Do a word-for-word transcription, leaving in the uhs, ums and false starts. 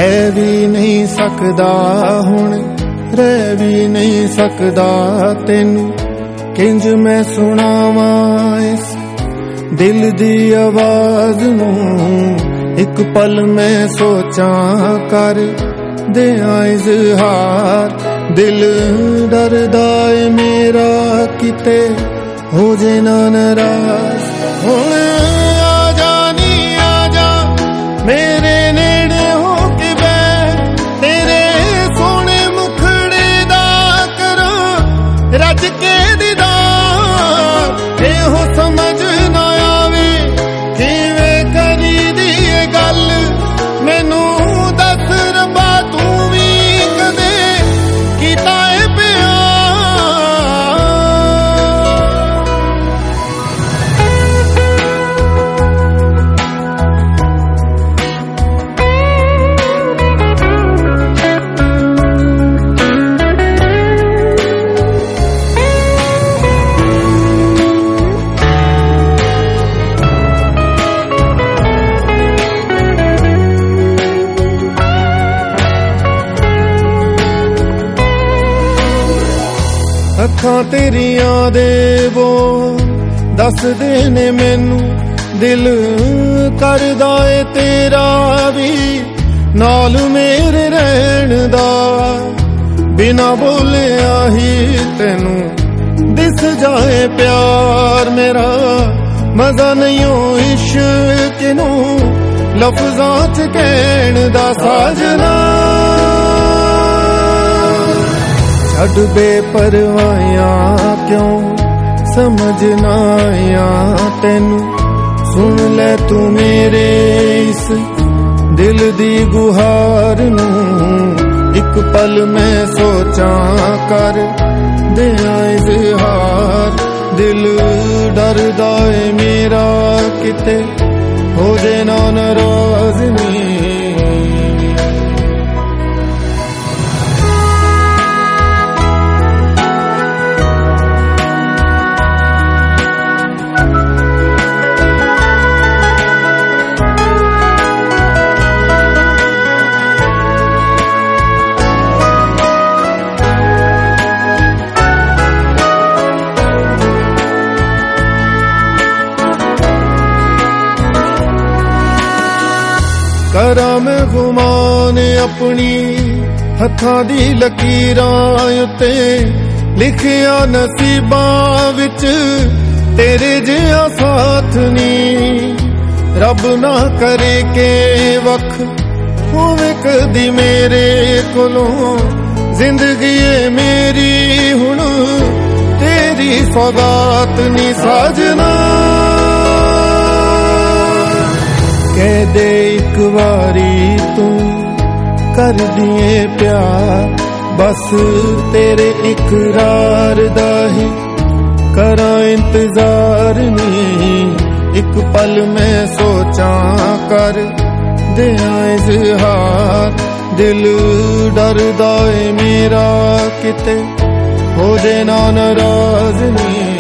है भी नहीं सकदा हुण रह भी नहीं सकदा तेनू किंज मैं सुनावां इस दिल दी आवाज नू एक पल मैं सोचां कर दियां इज़हार दिल डरदा है मेरा किते हो जे ना नाराज हुण आ जा नी आ जा मेरे नेड़े हो के बैठ तेरे सोने मुखड़े दा करो रज के दीदार एहो समझ ना आवे किवें करी दी ए गल मैनू दस रब्बा तू भी कदे कीता ए प्यार अखां तेरियां दे वो दसदे ने मैनू दिल करदा ए तेरा भी नाल मेरे रहण दा बिना बोलिया ही तेनू दिस जाए प्यार मेरा मजा नहीं हो इश्क नू लफ्ज़ां च कहण दा साजना छड़ बेपरवाया क्यों समझ ना आया तेनू सुन ले तू मेरे इस दिल दी गुहार नू एक पल मैं सोचां कर दियां इज़हार दिल डरदा है मेरा किते हो जे ना नाराज नी करा मैं गुमान अपनी हथां दी लकीरां उत्ते लिखिया नसीबां विच तेरे जिहा साथ नी रब ना करे के वख होवे कदी मेरे कोलों जिंदगी मेरी हुण तेरी सौगात नी साजना कह दे एक बारी तू कर दिए प्यार बस तेरे इकरार दा ही करा इंतजार नी एक पल मैं सोचां कर दियां इज़हार दिल डरदा है मेरा किते हो जे ना नाराज नी